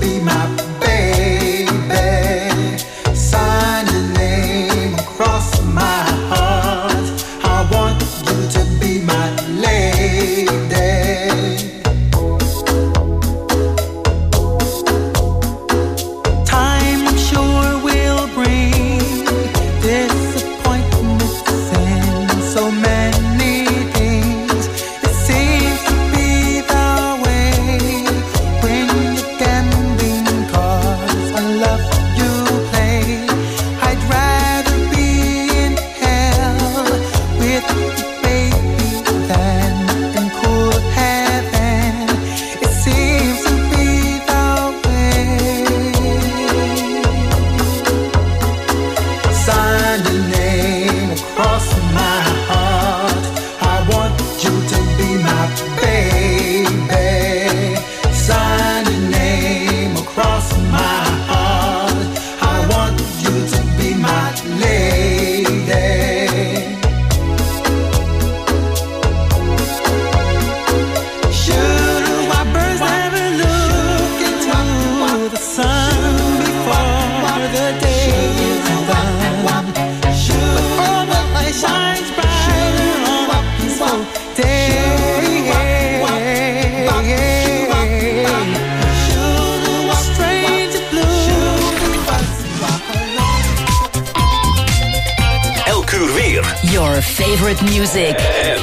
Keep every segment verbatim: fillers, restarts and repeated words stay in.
Your favorite music.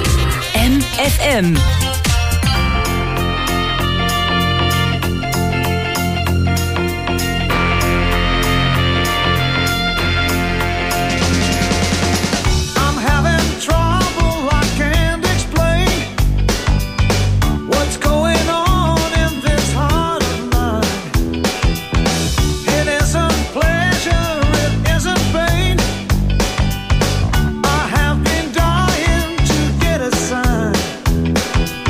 M F M. I have been dying to get a sign.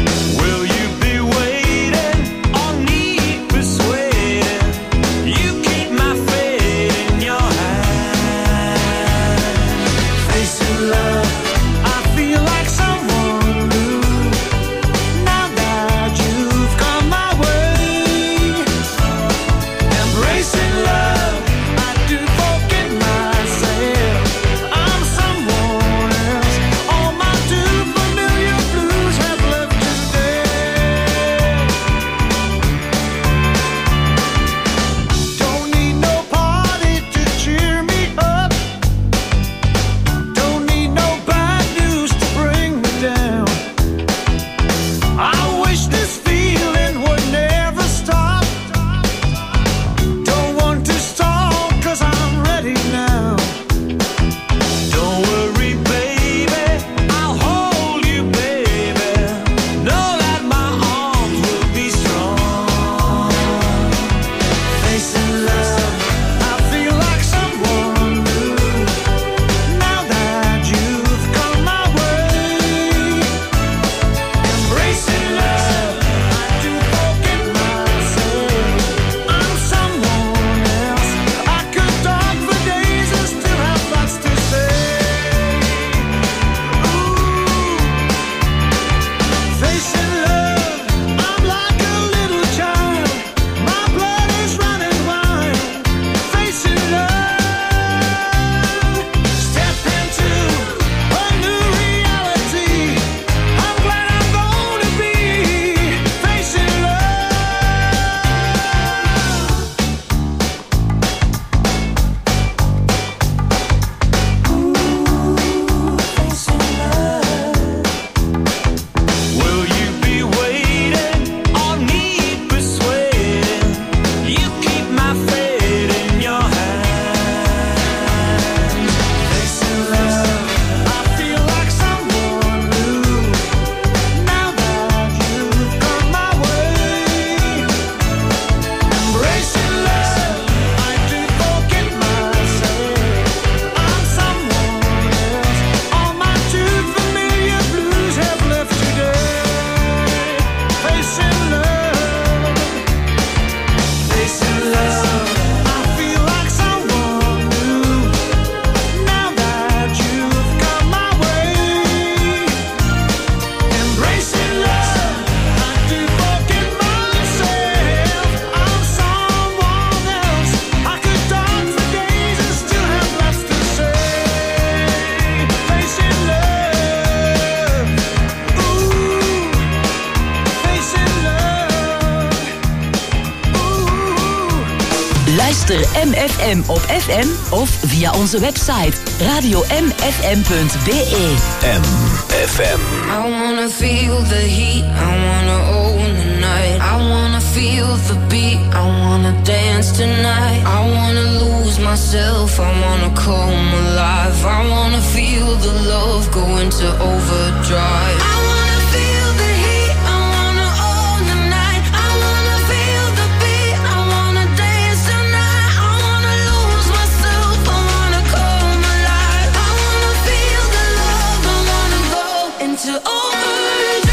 Luister M F M op F M of via onze website radio m f m punt b e. M F M. I wanna feel the heat, I wanna own the night. I wanna feel the beat, I wanna dance tonight. I wanna lose myself, I wanna come alive. I wanna feel the love go into overdrive. I wanna feel the heat, I wanna own the night. I wanna feel the beat, I wanna dance tonight. I wanna lose myself, I wanna come alive. I wanna feel the love, I wanna go into overdrive.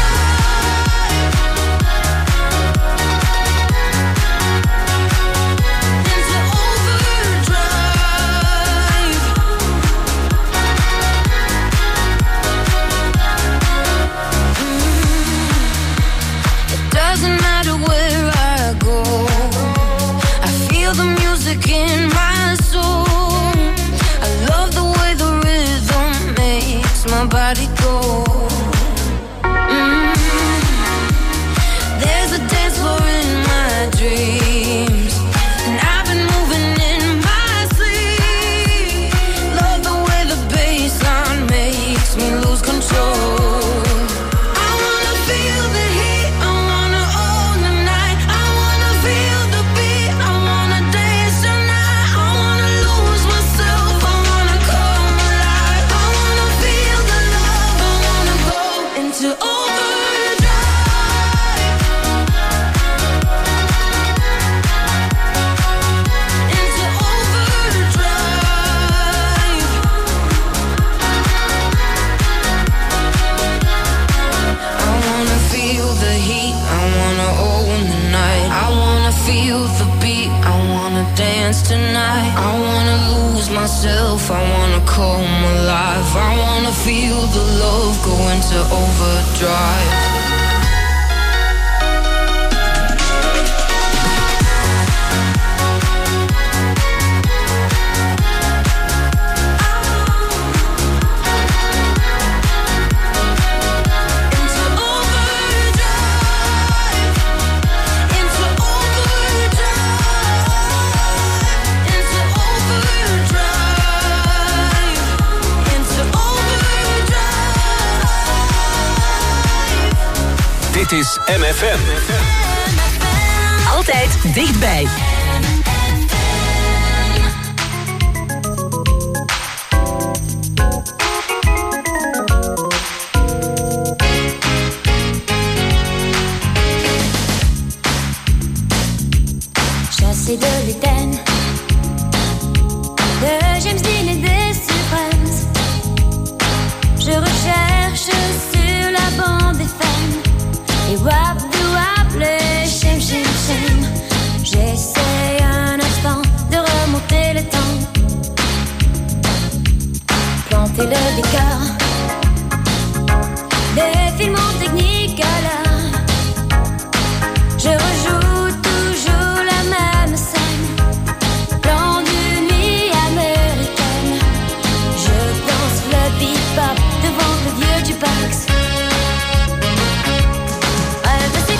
Into overdrive. Mm. It doesn't matter where I go, I feel the music in my soul. I love the way the rhythm makes my body go. Mm. There's a dance floor in my dreams, and I've been moving in my sleep. Love the way the bassline makes me lose control. I wanna feel the heat, I wanna own the night. I wanna feel the beat, I wanna dance tonight. I wanna lose myself, I wanna come alive. I wanna feel the love, I wanna go into overdrive. Into overdrive. I wanna feel the heat, I wanna own the night. I wanna feel the beat, I wanna dance tonight. I wanna lose myself, I wanna come alive. I wanna feel the love go into overdrive. Into overdrive. Into overdrive. Into overdrive. Into overdrive. Dit is M F M. Altijd dichtbij. Chassé de l'Éden, de James Dean et des Supremes, je recherche sur la bande des femmes et wap de wap le shem shem shem. J'essaie un instant de remonter le temps, planter le décor, des films en technicolor. Je rejoue toujours la même scène, plan d'une nuit américaine. Je danse le bebop devant le vieux jukebox. Rêve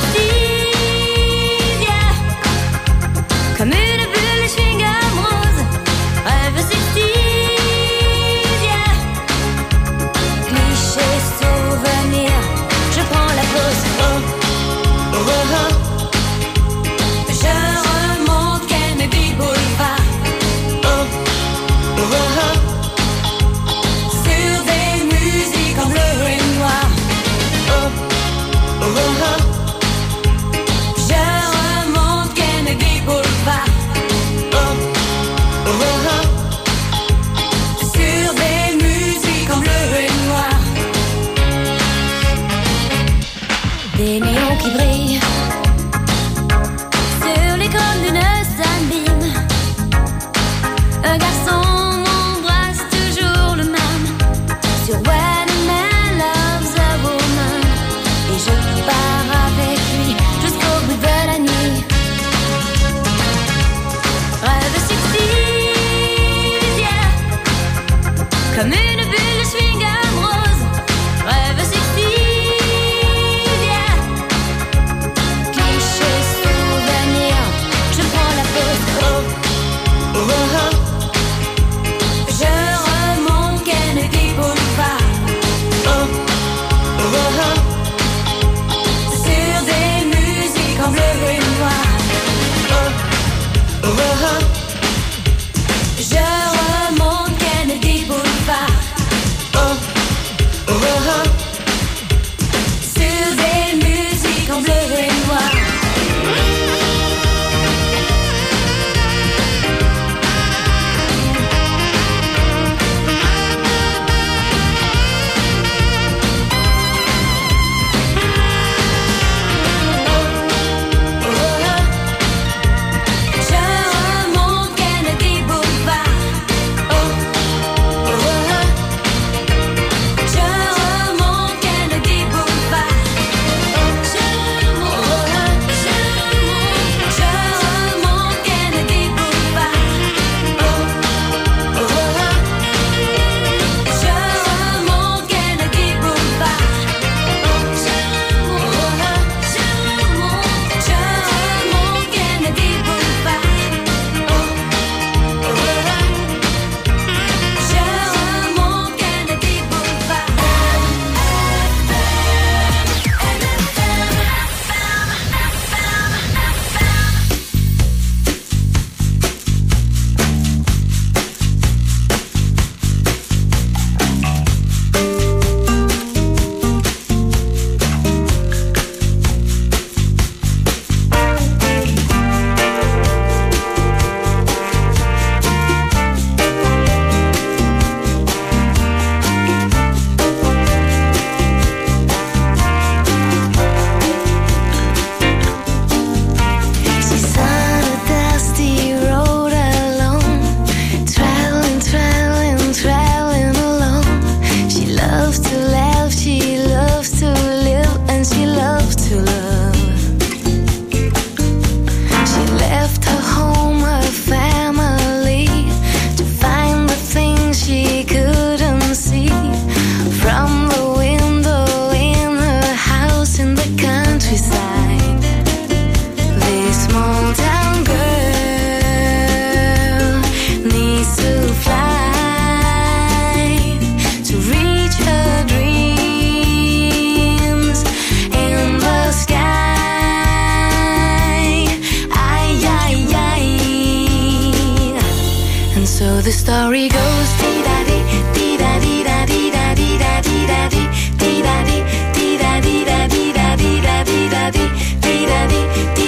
the story goes, dee-da-dee, dee-da-dee-da-dee-da-dee-da-dee-da-dee, dee-da-dee, dee-da-dee-da-dee-da-dee-da-dee-da-dee, dee-da-dee,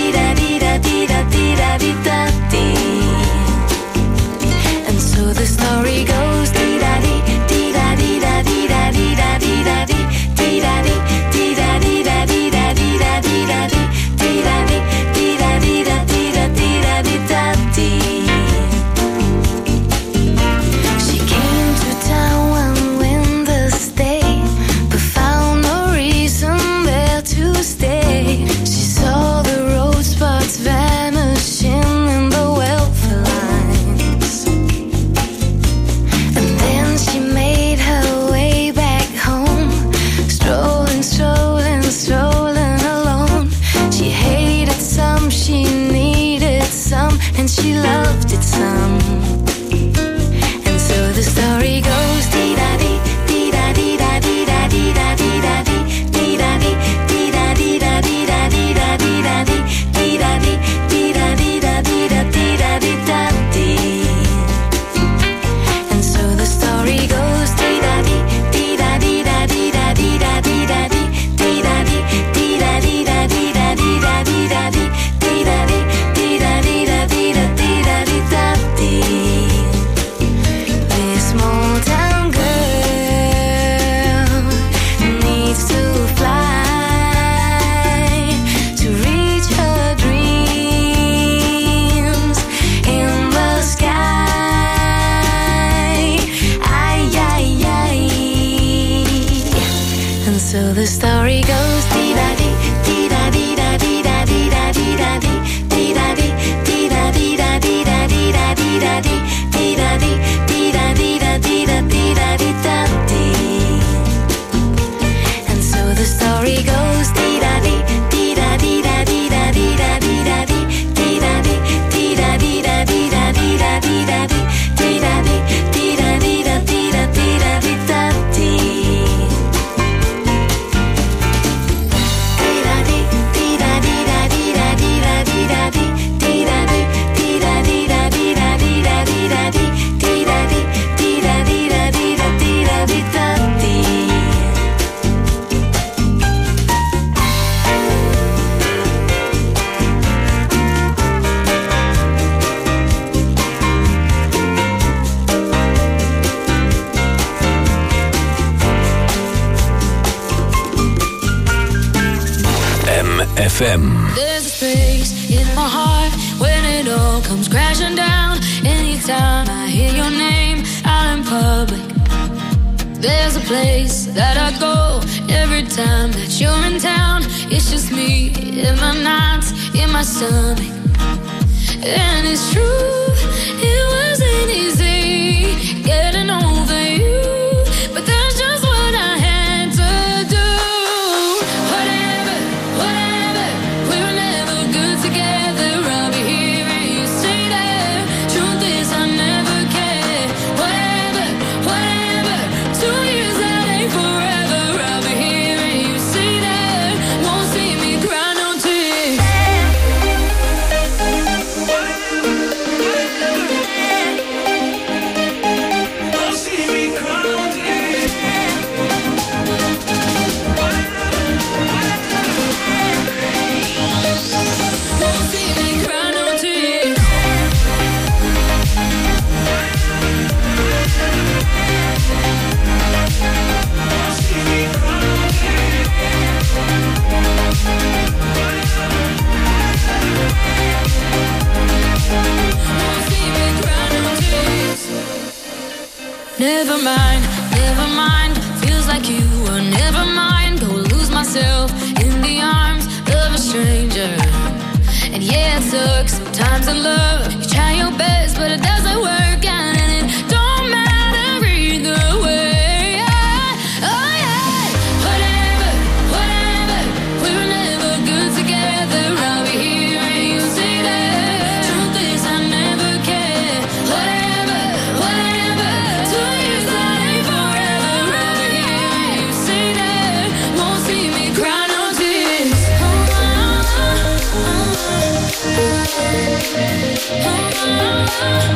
dee-da-dee-da-dee-da-dee-da-dee-da-dee. And so the story goes, dee-da-dee, dee-da-dee-da-dee-da-dee-da-dee-da-dee, dee-da-dee, dee-da-dee-da-dee-da-dee-da-dee-da-dee, dee-da-dee, dee-da-dee-da-dee-da-dee-da-dee. She came to town one winter's day, but found no reason there to stay. She saw the road spots vanishing in the welfare lines, and then she made her way back home, strolling, strolling, strolling alone. She hated some, she needed some, and she loved it some. And so the story goes, dee-da-dee, dee-da-dee-da-dee-da-dee-da-dee-da-dee, dee-da-dee, dee-da-dee-da-dee-da-dee-da-dee, dee-da-dee, dee-da-dee-da-dee-da-dee-da-dee. And so the story goes, dee-da-dee, dee-da-dee-da-dee-da-dee-da-dee-da-dee, dee-da-dee, dee-da-dee-da-dee-da-dee-da-dee-da-dee, dee-da-dee, dee-da-dee-da-dee-da-dee-da-dee. This small town girl needs to fly to reach her dreams in the sky. Ay, ay, ay. And so the story goes, dee-da-dee, dee-da-dee-da-dee-da-dee-da-dee-da-dee, dee-da-dee, dee-da-dee-da-dee-da-dee-da-dee, dee-da-dee, dee-da-dee-da-dee-da-dee-da-dee. And so the story goes, dee-da-dee, dee-da-dee-da-dee-da-dee-da-dee-da-dee, dee-da-dee, dee-da-dee-da-dee-da-dee-da-dee-da-dee, dee-da-dee, dee-da-dee-da-dee-da-dee-da-dee. F M. There's a space in my heart when it all comes crashing down. Anytime I hear your name out in public, there's a place that I go every time that you're in town. It's just me in my nights, in my stomach. And it's true, it wasn't easy getting over you, but that's just what I had to do. Whatever, whatever, we were never good together. I'll be here and you stay there. Truth is I never cared. Whatever, whatever, two years that ain't forever. I'll be here and you stay there. Won't see me cry no tears. Never mind, never mind. Feels like you were never mine. Go lose myself in the arms of a stranger. And yeah, it sucks sometimes in love. You try your best, but it doesn't work out, and it don't matter either way. Oh yeah, whatever, whatever. We were never good together. I'll be here and you stay there. Truth is I never cared. Whatever, whatever. Two years that ain't forever. I'll be here and you stay there. Won't see me cry no tears. Oh, oh, oh, oh.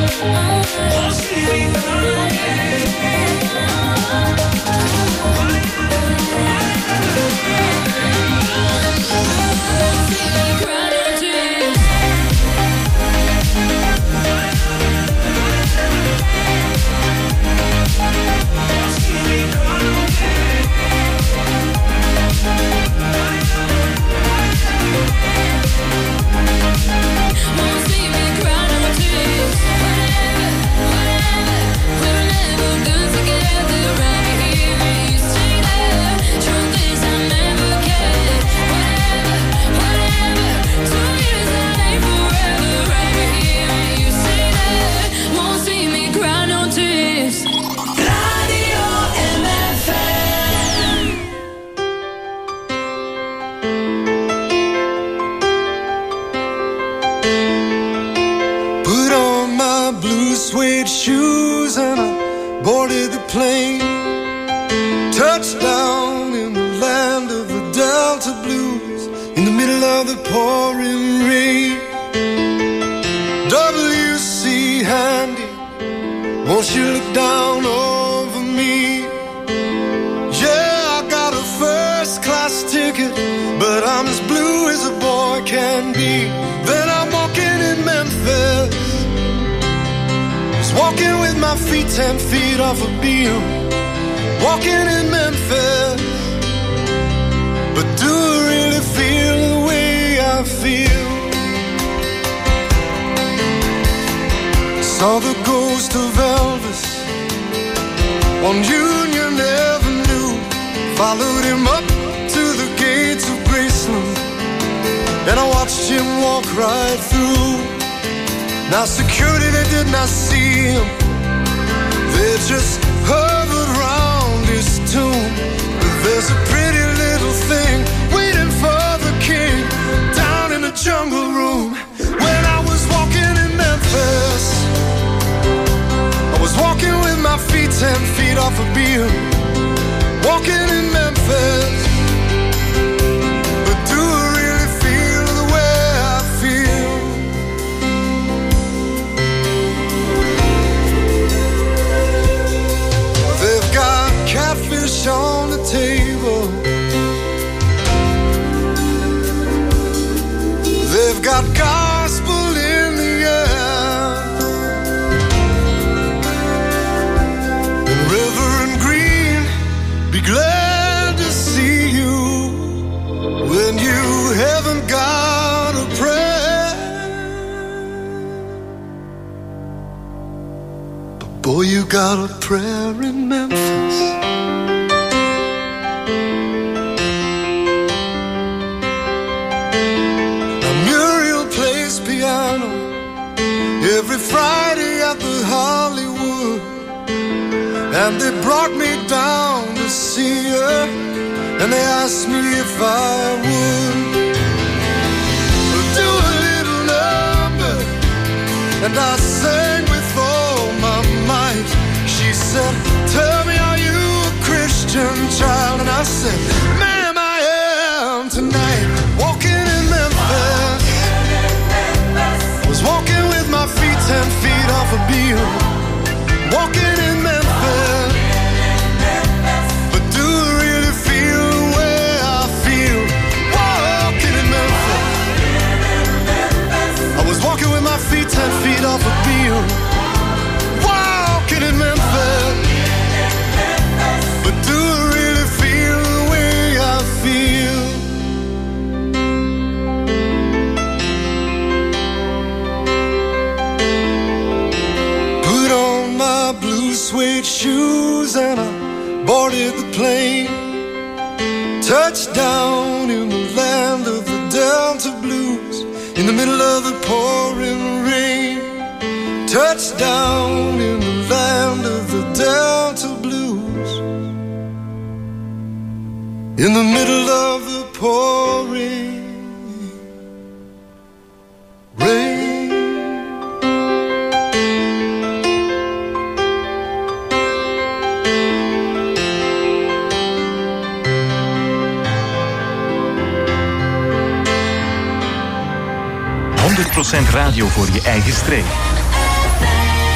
honderd procent radio voor je eigen streek.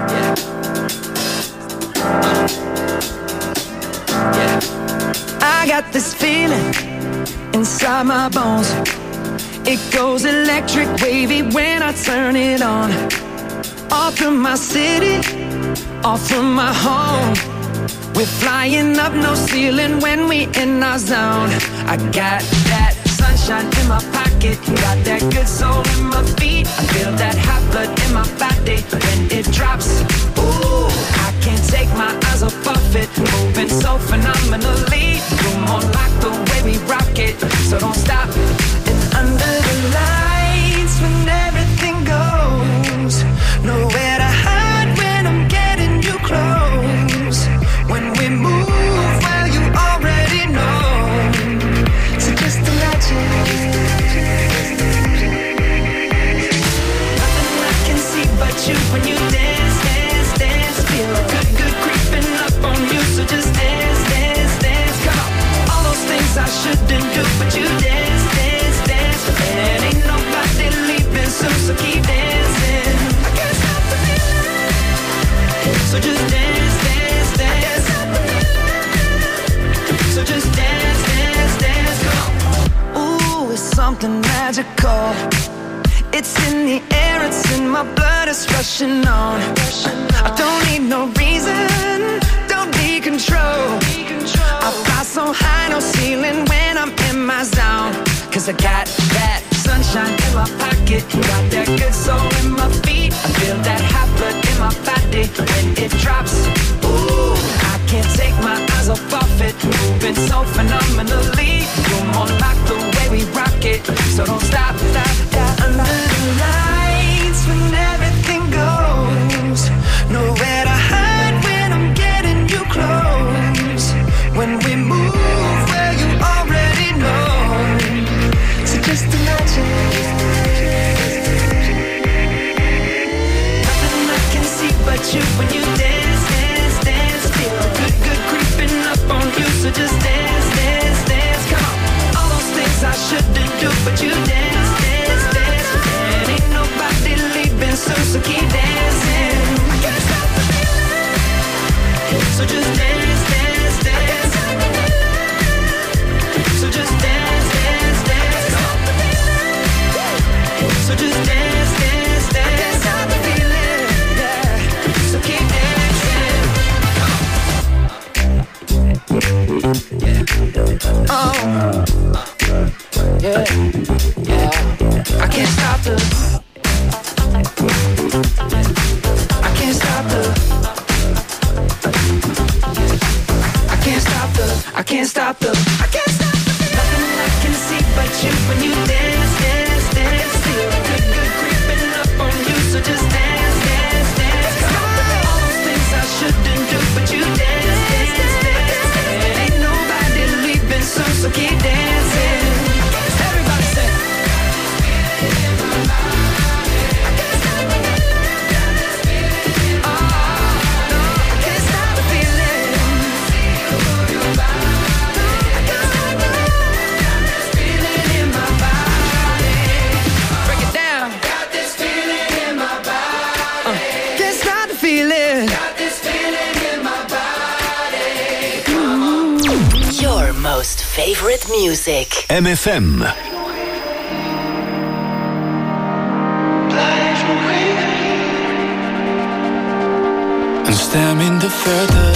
Yeah. Uh. Yeah. I got this feeling inside my bones. It goes electric wavy when I turn it on. Off from my city, off from my home. We're flying up, no ceiling when we in our zone. I got that sunshine in my pocket, got that good soul in my feet. I feel that hot blood in my body when it drops. Ooh, I can't take my eyes off of it, moving so phenomenally. You're more like the way we rock it, so don't stop. And under the lights when everything goes, nowhere to hide when I'm getting you close. When we move, well, you already know. So just imagine. Nothing I can see but you when you dance, dance, dance. Feel good, good creeping up on you. So just dance, dance, dance. Come on. All those things I shouldn't do, but you dance, dance, dance. And ain't nobody leaving soon, so keep dancing. I can't stop the feeling. So just dance, dance, dance. So just dance, dance, dance. Come on. Ooh, it's something magical. It's in the air, it's in my blood, it's rushing on. I don't need no reason, don't need control. I fly so high, no ceiling when I'm in my zone. Cause I got that sunshine in my pocket, got that good soul in my feet. I feel that hot blood in my body when it drops. Ooh, I can't take my eyes off of it, moving so phenomenally. You're more like the way we rock it, so don't stop, stop, stop. Under the lights when everything goes, nowhere to hide when I'm getting you close. When we move, well, you already know. So just imagine. Nothing I can see but you when you dance, dance, dance. Feel good, good creeping up on you. So just dance, dance, dance. Come on. All those things I shouldn't do, but you dance, dance, dance. And ain't nobody leaving soon, so keep dancing. I can't stop the feeling. So just dance, dance, dance. So just dance, dance, dance. So just dance, dance, dance. I can't stop the feeling, yeah. So keep dancing. Oh, yeah, yeah. I can't stop the. I can't stop the. I can't stop the. I can't stop the. I can't stop the. Nothing I can see but you when you dance, dance, dance. Feel good, good creeping up on you. So just dance, dance, dance. All those things I shouldn't do, but you dance, dance, dance. And ain't nobody leaving soon, so keep dancing. Everybody say. I can't stop the feeling. Oh, no, I can't stop the feeling. I can't stop the feeling in my body. Break it down. Got this feeling in my body. Uh, can't stop the feeling. Got this feeling in my body. Your most favorite music. M F M. Een stem in de verte.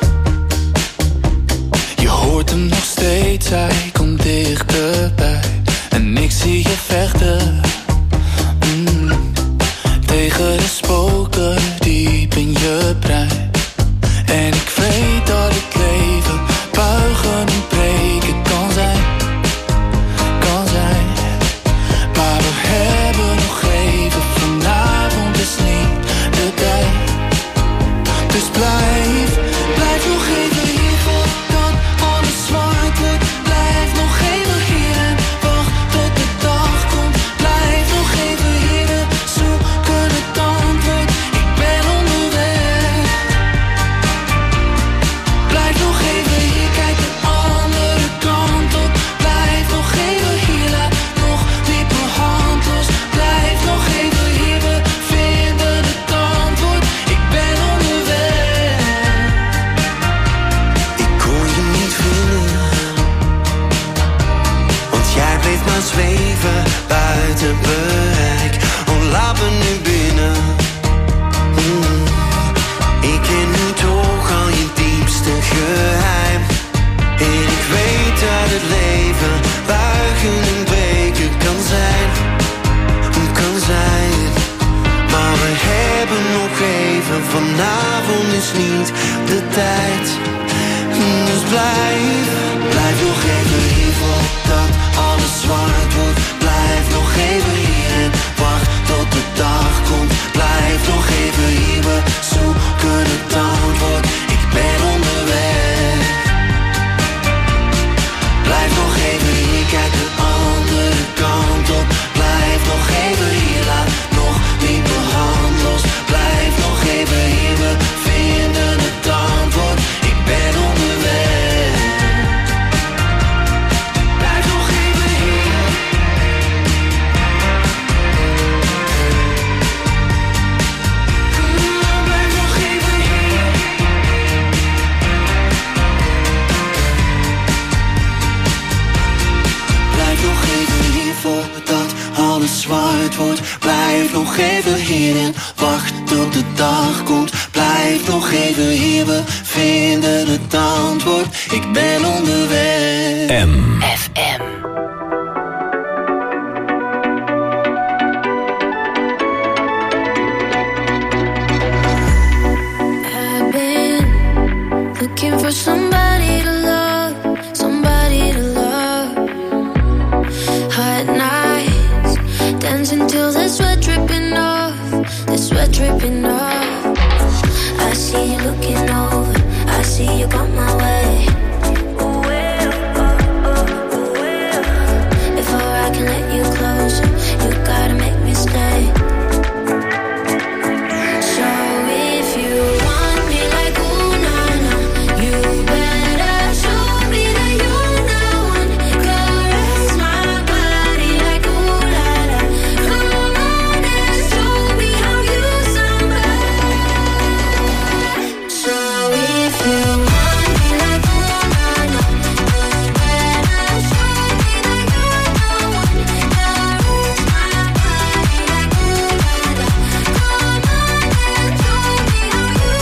Je hoort hem nog steeds, hij komt dichterbij. En ik zie je vechten. Mm. Tegen de spoken diep in je brein. En ik weet dat het leven buigen en breken kan zijn. Kan zijn. Maar we hebben nog even, vanavond is niet de tijd. Dus blijf, blijf nog even hier, dan alles zwart wordt. Blijf nog even hier en vanavond is niet de tijd. Dus blijf, blijf nog even hier voordat alles zwart wordt. Blijf nog even hier en wacht tot de dag komt. Blijf nog even hier, we zoeken het antwoord. Ik ben onderweg. Blijf nog even hier, kijk de andere kant op. Blijf nog even hier, laat nog niet de hand los. Blijf nog even hier, we vinden het antwoord. Ik ben onderweg. Blijf nog even hier. Blijf nog even hier. Blijf nog even hier voordat alles zwart wordt. Blijf nog even hier en wacht tot de dag komt. Blijf nog even hier, we vinden het antwoord. Ik ben onderweg. M. F M. I've been looking for somebody to love, somebody to love. Hot nights, dancing till the sweat dripping off, the sweat dripping off. I see you looking over, I see you got my way. Before I can let you closer, you gotta make me stay. So if you want me like ooh na na, you better show me that you're the one. Caress my body like ooh la la. Come on and show me how you somebody. So if you want me like ooh na na, you better show me that you're the one. Caress my body like ooh la la. Come on and show me how you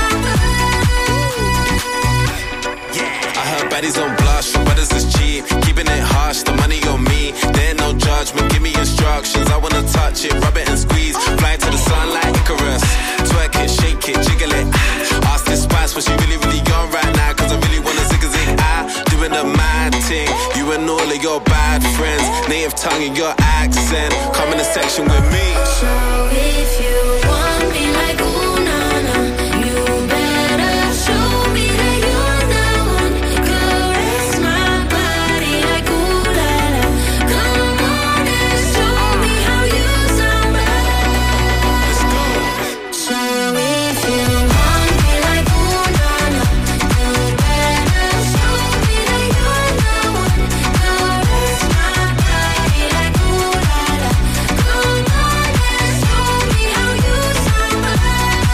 somebody. I heard baddies don't blush, your brothers is cheap. Keeping it harsh, the money on me. There ain't no judgment, give me instructions. I wanna touch it, rub it and squeeze. Fly to the sun like Icarus. Twerk it, shake it, jiggle it. Ask this spice, what she really, really on right now. Cause I really wanna zig a zig. I doing the mad thing. You and all of your bad friends. Native tongue and your accent. Come in the section with me. So if you want me like ooh na na, you better show me that you're the one. Caress my body like ooh la la. Come on and show me how you somebody. Let's go. So if you want me like ooh na na, you better show me that you're the one. Caress my body like ooh la la. Come on and show me how you somebody.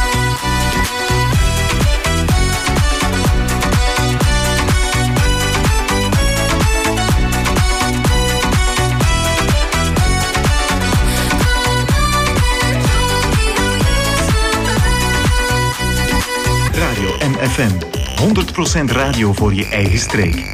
Radio M F M. honderd procent radio voor je eigen streek.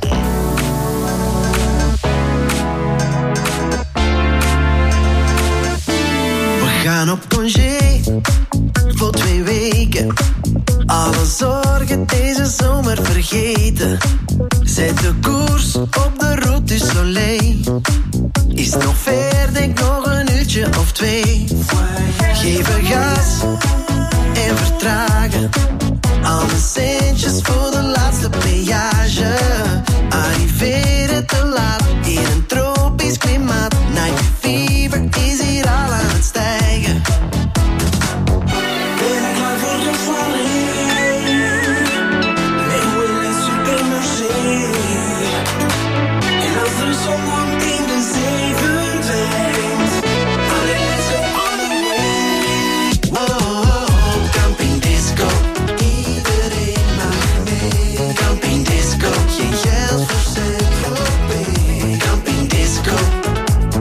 We gaan op congé voor twee weken. Alle zorgen deze zomer vergeten. Zet de koers op de Route du Soleil. Is nog ver, denk nog een uurtje of twee. Geven gas en vertragen. Alle centjes voor de laatste peage. Arriveren te laat in een tropisch klimaat. Night fever is hier al aan het stijgen. Ben klaar voor de valling. Me huele supermercé. En als de zon dan in de zeven drinkt. Allee, let's go on the way. Oh, oh, oh, camping disco. Iedereen mag mee. Camping disco. Geen geld voor Saint-Tropez. Camping disco.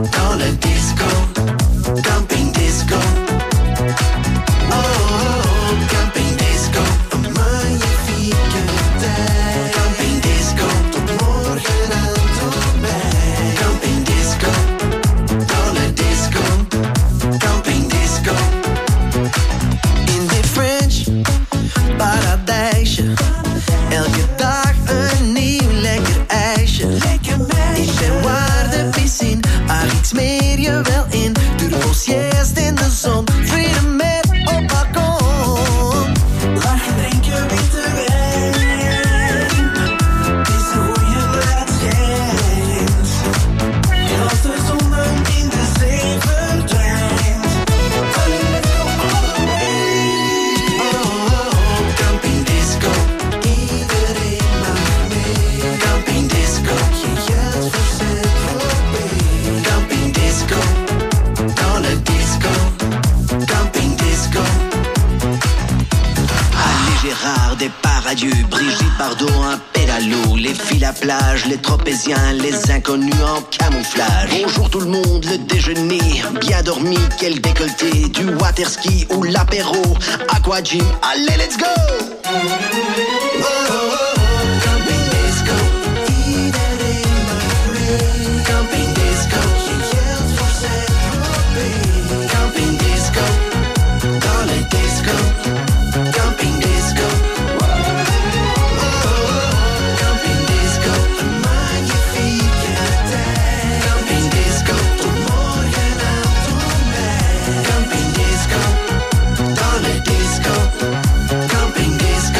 radieux. Brigitte Bardot, un pédalo. Les filles à plage, les tropéziens, les inconnus en camouflage. Bonjour tout le monde, le déjeuner, bien dormi, quel décolleté. Du waterski ou l'apéro, aquagym, allez let's go. Oh, oh, oh. Camping disco, iedereen maar mee. Camping disco, geen geld voor Saint-Tropez. Camping disco, dans le disco. Camping disco, oh, oh, oh. Camping disco, een magnifieke tijd. Camping disco, tot morgen aan toe mij. Camping disco, dans le disco. Camping disco.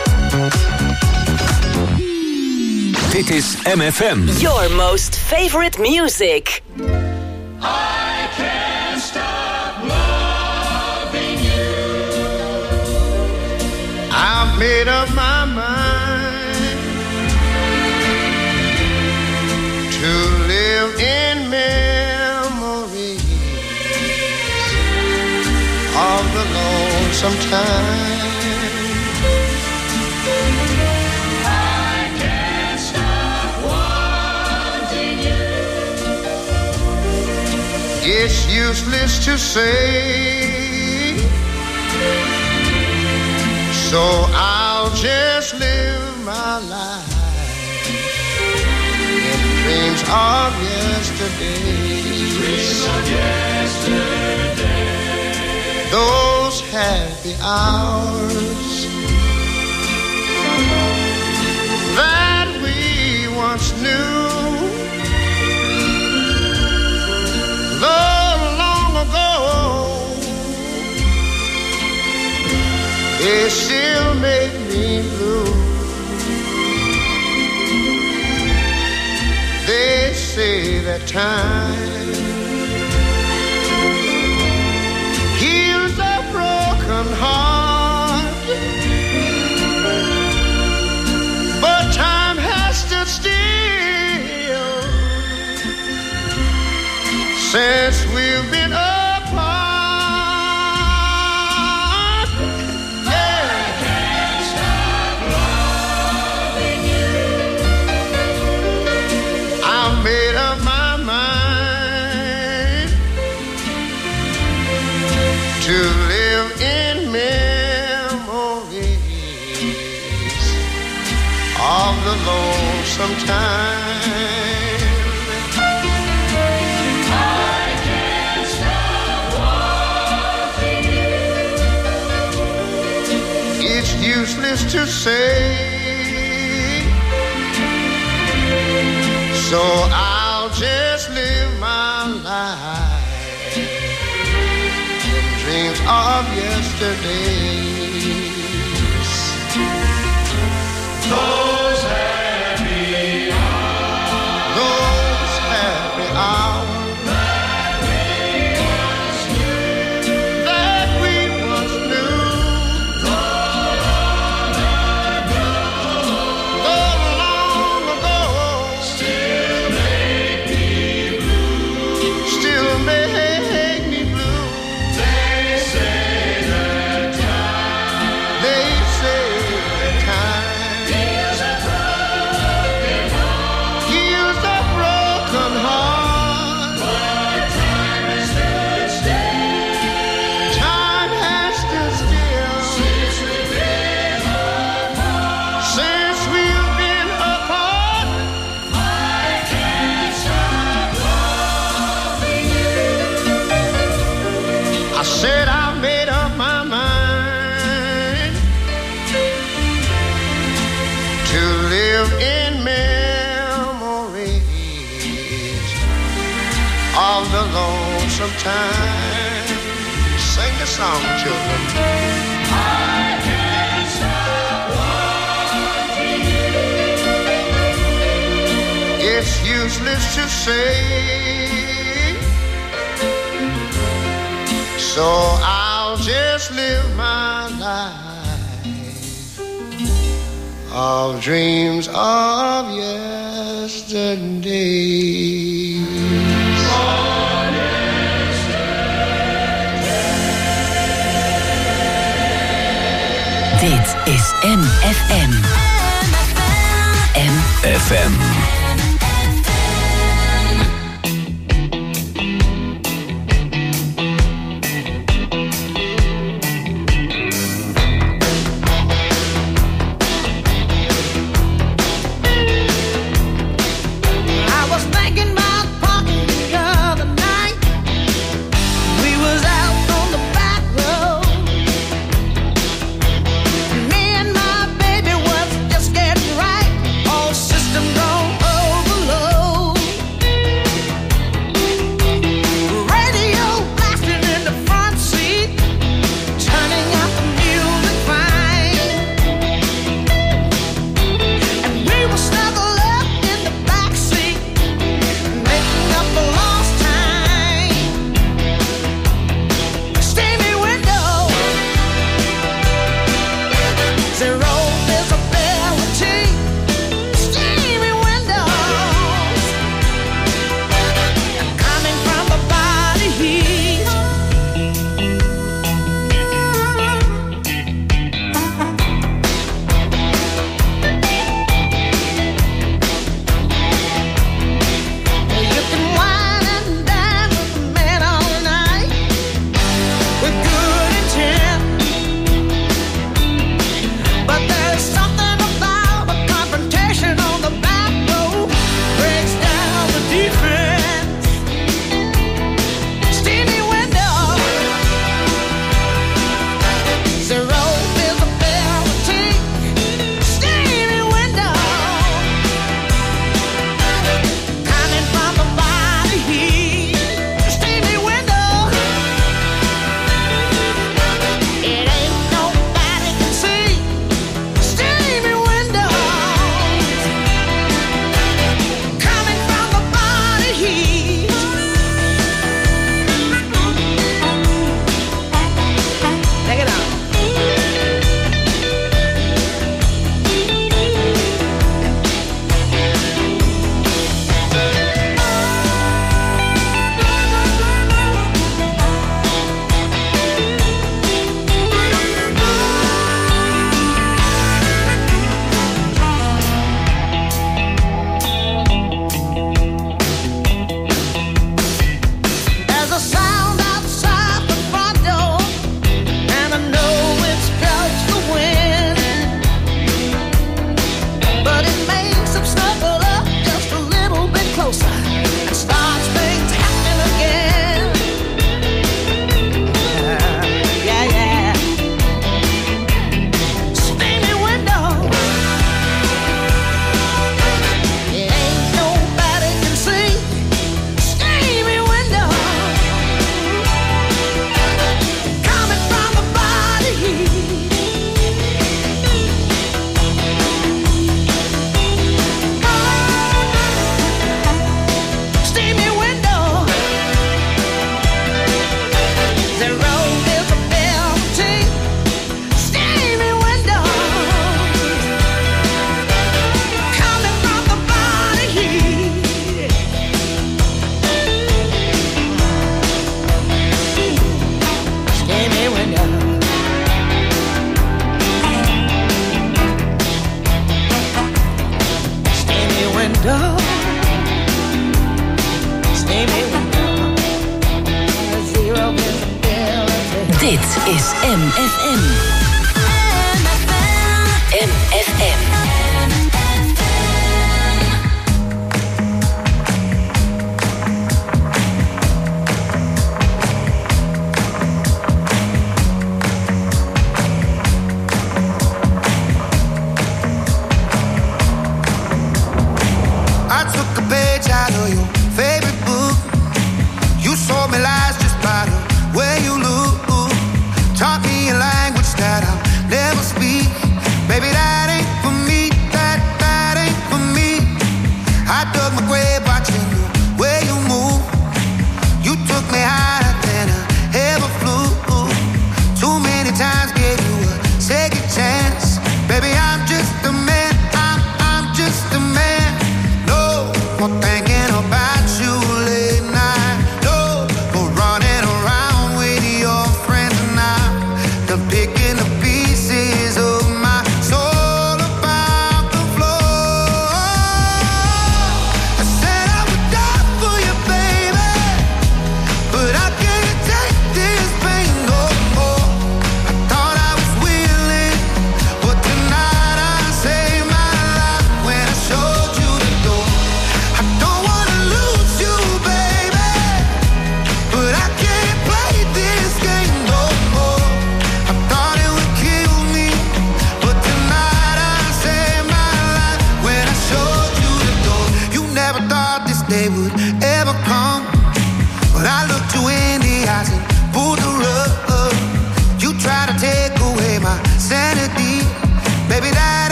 Dit is M F M. Your most favorite music. I can't stop loving you. I've made up my mind to live in memories of the lonesome time. It's useless to say, so I'll just live my life in dreams of yesterday. Dreams of yesterday. Those happy hours that we once knew. Though long ago, it still made me blue. They say that time heals a broken heart, but time has stood still since we've been apart. Yeah. I can't stop loving you. I've made up my mind to live in memories of the lonesome time. Useless to say, so I'll just live my life in dreams of yesterdays. Those happy hours, those happy hours. Time. Sing the song, children. I can't stop wanting you. It's useless to say, so I'll just live my life of dreams of yesterday. Dit is M F M. M F M. Dit is M F M. M F M. I took a page out of your favorite book. You sold me lies just by the way you look. Taught me a language that I'll never speak. Baby, that ain't for me.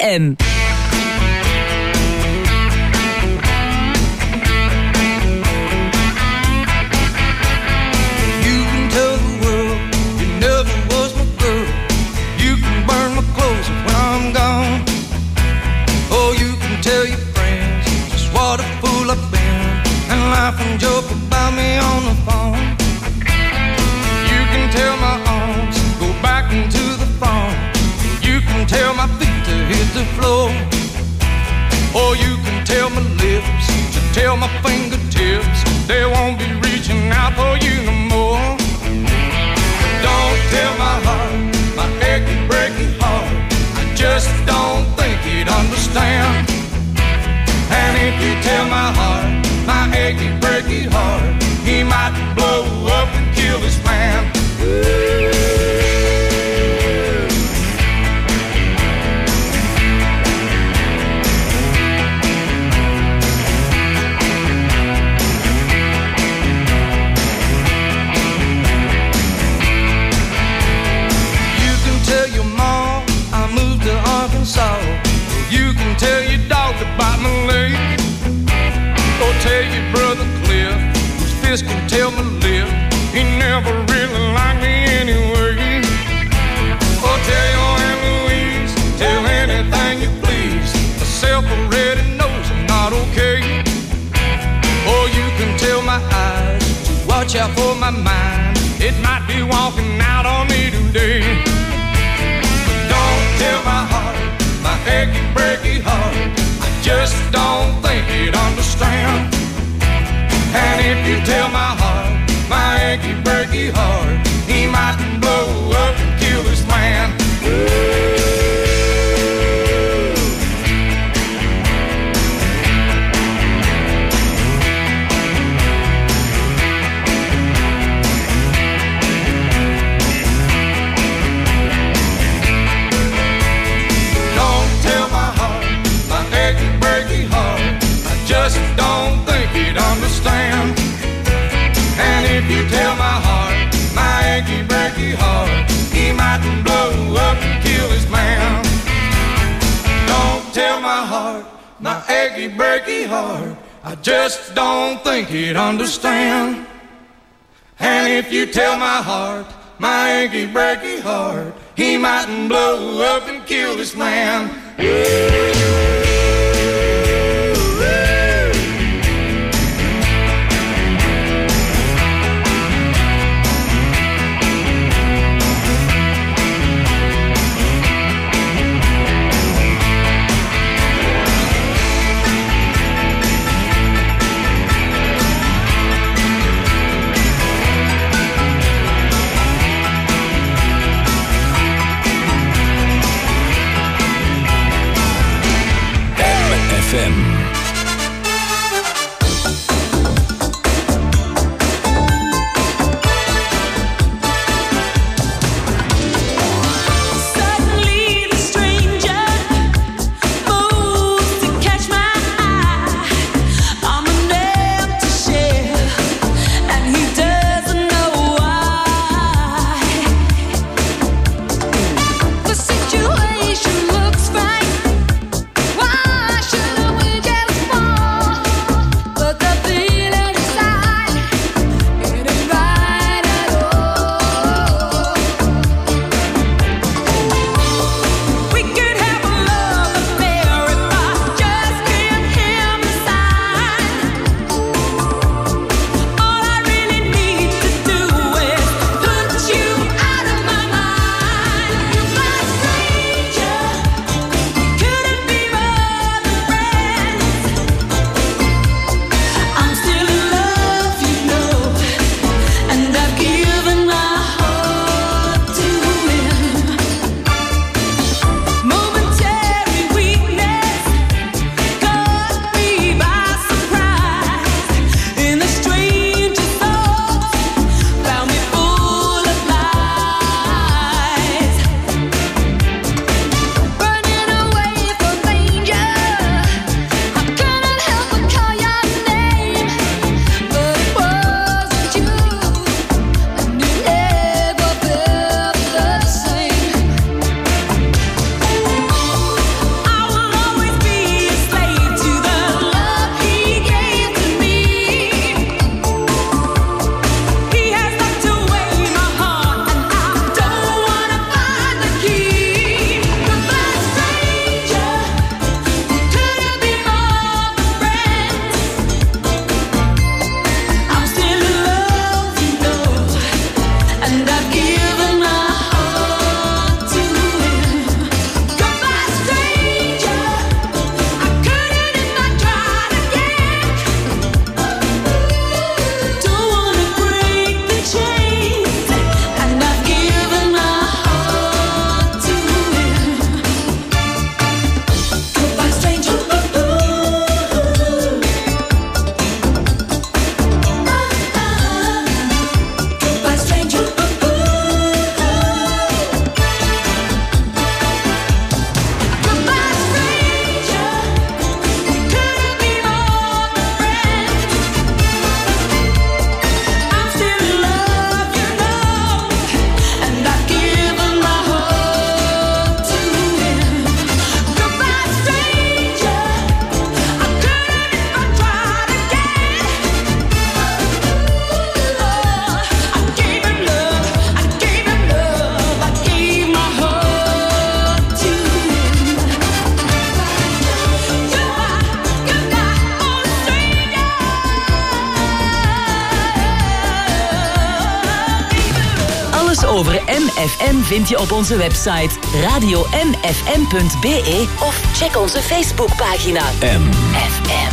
M. Laugh and joke about me on the phone. You can tell my arms go back into the phone. You can tell my feet to hit the floor. Or you can tell my lips to tell my fingertips they won't be reaching out for you no more. Don't tell my heart, my achy breaky heart, I just don't think he'd understand. And if you tell my heart, my achy breaky heart, he might blow up and kill this man. You can tell your mom I moved to Arkansas. You can tell your dog about my leg. Or tell your brother Cliff, whose fist can tell my lip, he never really liked me anyway. Or tell your Aunt Louise, tell anything you please, myself already knows I'm not okay. Or you can tell my eyes to watch out for my mind, it might be walking out on me today. Don't tell my heart, my achy breaky heart, I just don't think he'd understand. And if you tell my heart, my achy breaky heart, he might blow up and kill this man. Don't tell my heart, my achy breaky heart, I just don't think he'd understand. And if you tell my heart, my achy breaky heart, he might blow up and kill his man. Don't tell my heart, my achy breaky heart, I just don't think he'd understand. And if you tell my heart, my achy breaky heart, he might blow up and kill this man. Alles over M F M vind je op onze website radio m f m punt b e of check onze Facebookpagina M F M.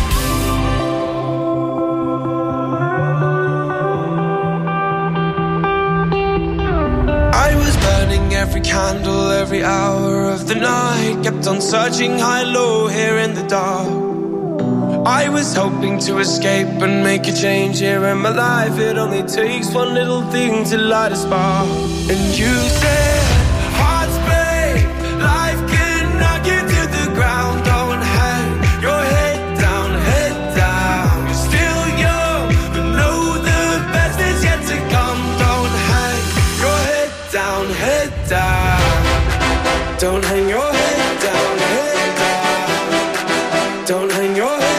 I was burning every candle, every hour of the night. Kept on searching high, low, here in the dark. I was hoping to escape and make a change here in my life. It only takes one little thing to light a spark. And you said, hearts break, life can knock you to the ground. Don't hang your head down, head down. You're still young, but know the best is yet to come. Don't hang your head down, head down. Don't hang your head down, head down. Don't hang your head.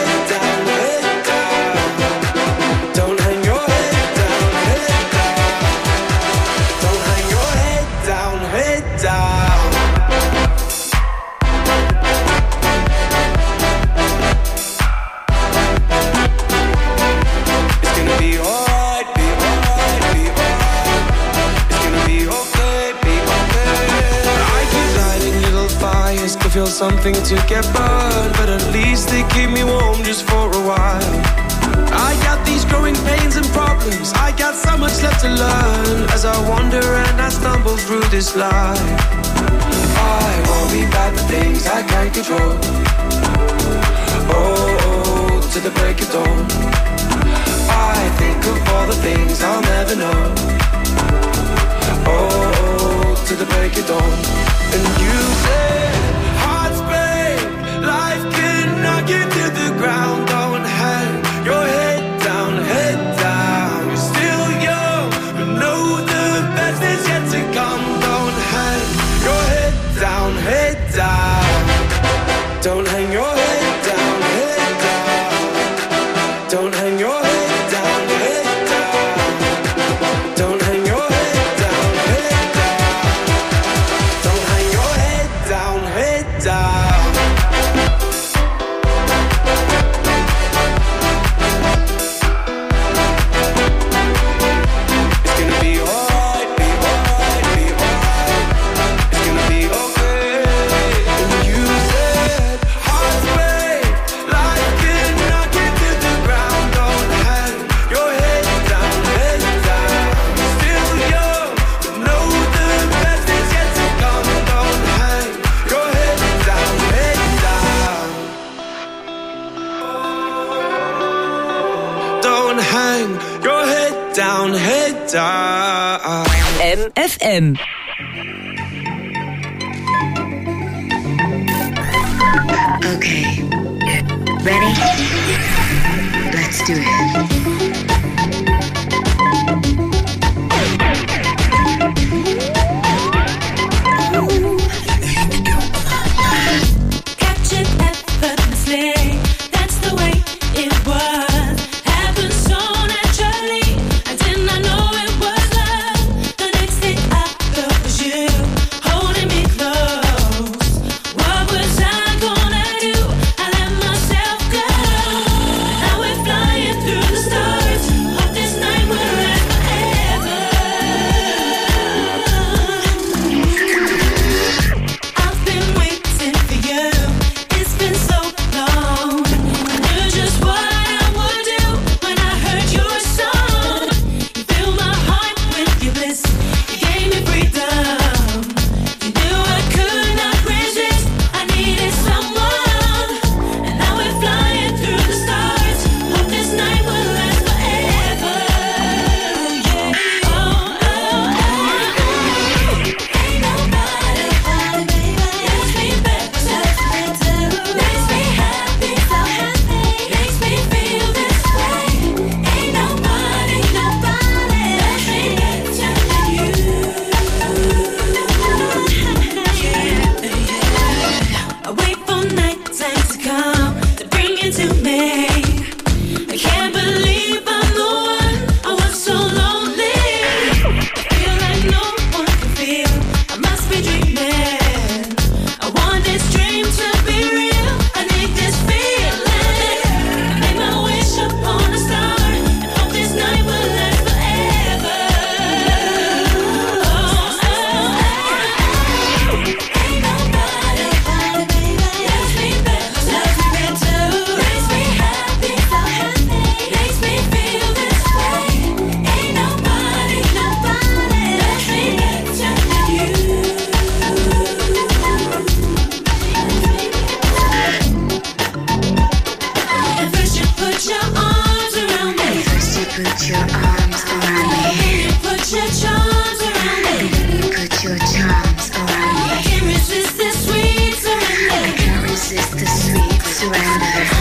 Feel something to get burned, but at least they keep me warm just for a while. I got these growing pains and problems, I got so much left to learn as I wander and I stumble through this life. I worry about the things I can't control. Oh, oh, to the break of dawn. I think of all the things I'll never know. Oh, oh, to the break of dawn. And you say life can knock you to the ground. Don't hang your head down, head down. You're still young, but know the best is yet to come. Don't hang your head down, head down. Don't hang your head down, head down. Don't hang your head down, head down. Don't hang your head down, head down. Don't hang your head down, head down. Down, head down. M F M. Okay, ready? Let's do it. Through the stars. put your arms around me. Put your charms around me. Baby, put your charms around me. I can't resist this sweet surrender. I can't resist the sweet surrender.